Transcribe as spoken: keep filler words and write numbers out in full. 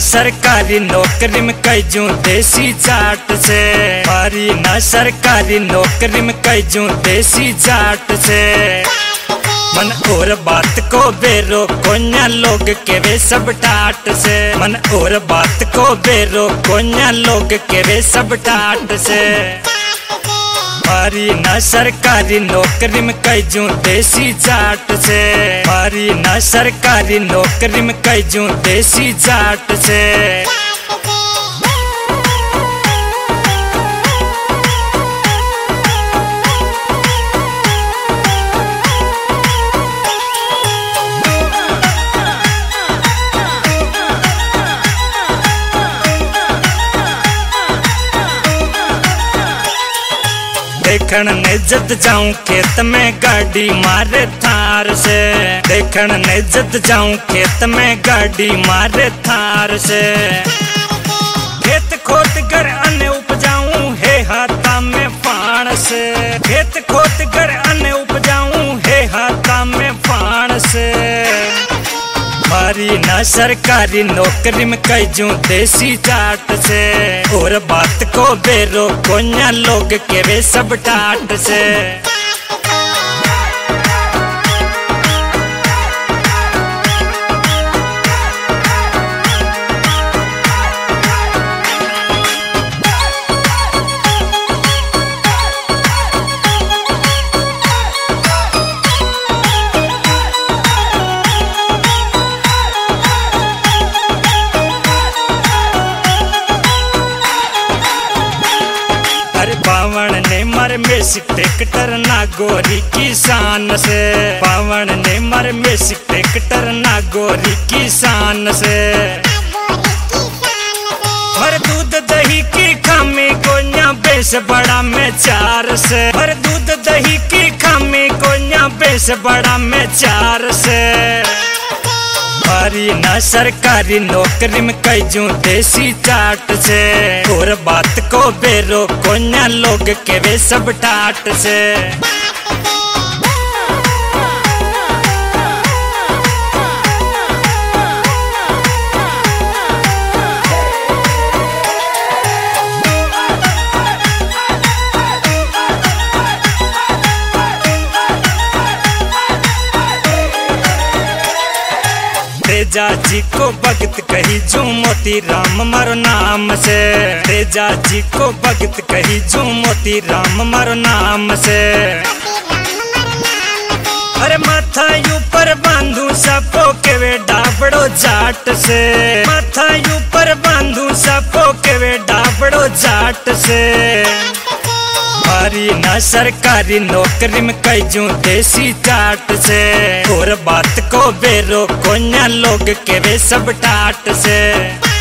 सरकारी नौकरी में कैजू देसी जाट से, मारी ना सरकारी नौकरी में कैजू देसी जाट से। मन और बात को बेरो कोन्या लोग के वे सब टाट से, मन और बात को बेरो कोन्या लोग के वे सब टाट से। मारी ना सरकारी नौकरी में कैजू देसी जाट से, मारी ना सरकारी नौकरी में कैजू देसी जाट से। देखण ने जद जाऊं खेत में गाड़ी मारे थार से, देखण ने जद जाऊं खेत में गाड़ी मारे थार से। खेत खोद कर अन्न उपजाऊं है हाथा में फाण से, खेत खोद कर अन्न उपजाऊं है हाथा में फाण से। मारी ना सरकारी नौकरी में कैजू देसी जाट से, और बात को बेरो कोन्या लोग के वे सब टाट से। पावन ने मर में ट्रैक्टर ना गोरी किसान से, पावन ने मर में ट्रैक्टर ना गोरी किसान से। हर दूध दही की खामी कोन्या बेस बड़ा में चार से, हर दूध दही की खामी कोन्या बेस बड़ा में चार से। मारी ना सरकारी नौकरी में कैजू देसी जाट से, और बात को बेरो कोन्या लोग के वे सब टाट से। तेजा जी को भगत कही जू मोती राम मारो नाम से, तेजा जी को भगत कही जू मोती राम मारो नाम से। अरे माथा ऊपर बांधू सपो के वे डाबड़ो जाट से, माथा ऊपर बांधू सपो के वे डाबड़ो जाट से। मारी ना सरकारी नौकरी में कैजू देसी जाट से, और बात को बेरो कोन्या लोग के वे सब टाट से।